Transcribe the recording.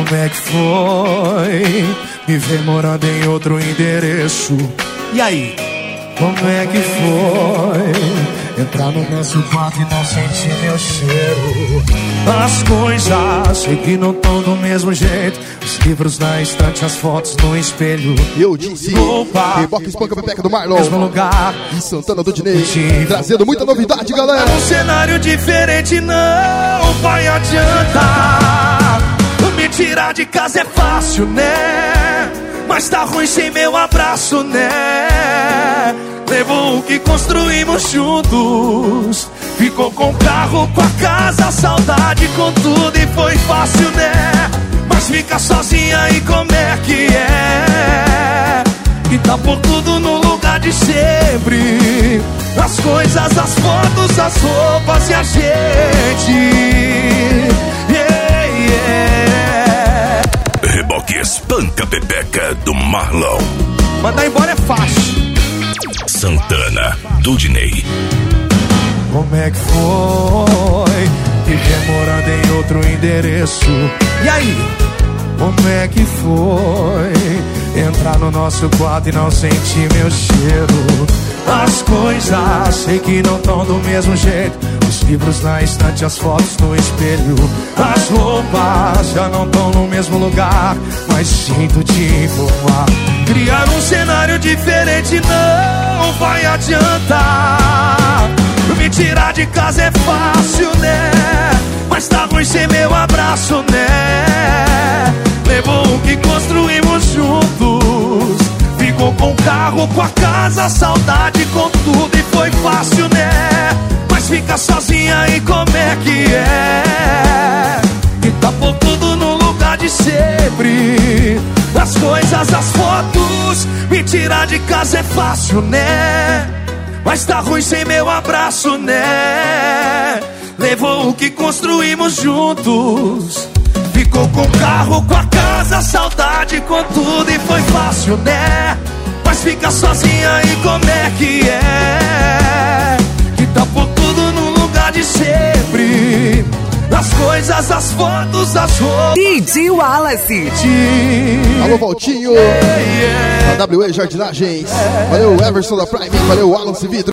Como é que foi me ver morando em outro endereço? E aí? Como é que foi entrar no nosso quarto e não sentir meu cheiro? As coisas sei que não estão do mesmo jeito. Os livros na estante, as fotos no espelho. Eu disse, Reboque Espanca Pepeca do Marlon, mesmo lugar, e Santana do Dinei, trazendo muita novidade, galera. Um cenário diferente não vai adiantar. Me tirar de casa é fácil, né? Mas tá ruim sem meu abraço, né? Levou o que construímos juntos. Ficou com o carro, com a casa, a saudade com tudo. E foi fácil, né? Mas fica sozinha e como é que é? E tá por tudo no lugar de sempre. As coisas, as fotos, as roupas e a gente. Yeah, yeah. Reboque Espanca Pepeca do Marlon. Mandar embora é fácil. Santana do Dinei. Como é que foi viver morando em outro endereço? E aí? Como é que foi entrar no nosso quarto e não sentir meu cheiro? As coisas sei que não estão do mesmo jeito. Os livros na estante, as fotos no espelho. As roupas já não estão no mesmo lugar, mas sinto te informar. Criar um cenário diferente não vai adiantar. Me tirar de casa é fácil, né? Mas tá ruim sem meu abraço, né? Levou o que construímos juntos. Ficou com o carro, com a casa, a saudade com tudo. E foi fácil, né? Mas fica sozinha e como é que é? E tá por tudo no lugar de sempre. As coisas, as fotos. Me tirar de casa é fácil, né? Mas tá ruim sem meu abraço, né? Levou o que construímos juntos. Ficou com o carro, com a casa, a saudade com tudo. E foi fácil, né? Mas fica sozinha e como é que é? Que tá por tudo no lugar de sempre. As coisas, as fotos, as roupas. DJ Wallace. Alô, Valtinho. A WE Jardinagens. Valeu, Everson da Prime. Valeu, Wallace Vidro.